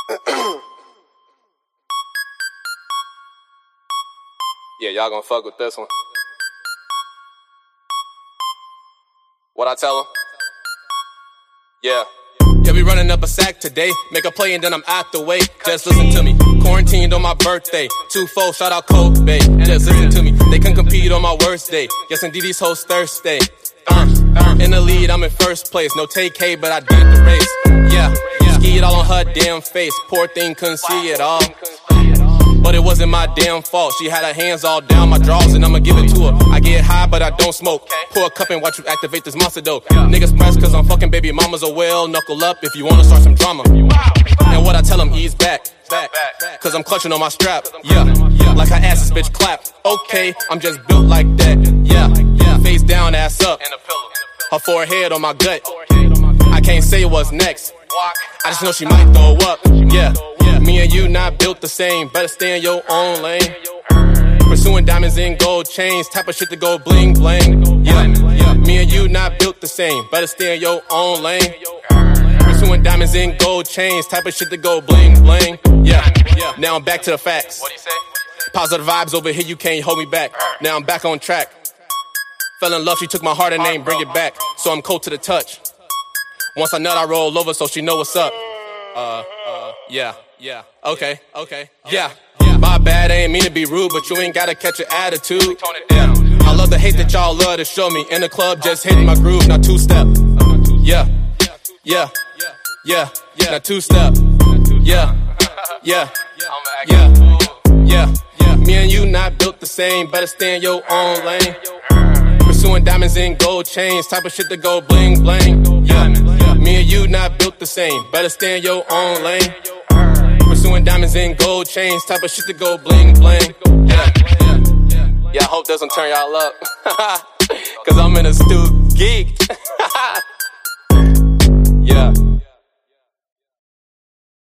Yeah, y'all gonna fuck with this one. What I tell 'em? Yeah. Yeah, we running up a sack today. Make a play and then I'm out the way. Just listen to me. Quarantined on my birthday. 2-4, shout out Kobe. Just listen to me. They can compete on my worst day. Yes, indeed, these hoes thirsty. In the lead, I'm in first place. No take K, but I did the race. Yeah, skied all on her damn face. Poor thing couldn't see it all. But it wasn't my damn fault. She had her hands all down my drawers and I'ma give it to her. I get high but I don't smoke. Pour a cup and watch you activate this monster though. Niggas pressed cause I'm fucking baby mamas. Oh well, knuckle up if you wanna start some drama. And what I tell them, ease back. Cause I'm clutching on my strap. Yeah, like her ass this bitch clap. Okay, I'm just built like that. Yeah, face down, ass up. Her forehead on my gut. I can't say what's next. I just know she might throw up. Yeah. Me and you not built the same. Better stay in your own lane. Pursuing diamonds and gold chains. Type of shit to go bling bling. Yeah. Me and you not built the same. Better stay in your own lane. Pursuing diamonds and gold chains. Type of shit to go bling bling. Yeah. Now I'm back to the facts. Positive vibes over here, you can't hold me back. Now I'm back on track. Fell in love, she took my heart and ain't bring it back. So I'm cold to the touch. Once I nut, I roll over so she know what's up. Yeah, okay, yeah. My bad, I ain't mean to be rude, but you ain't gotta catch an attitude. Yeah, I love the hate that y'all love to show me. In the club, just hitting my groove, now two-step. Yeah, now two-step. Yeah. Me and you not built the same, better stay in your own lane. Pursuing diamonds and gold chains, type of shit to go bling bling. Yeah, me and you not built the same, better stay in your own lane. Pursuing diamonds and gold chains, type of shit to go bling bling. Yeah, I hope this don't turn y'all up. Cause I'm in a stew geek.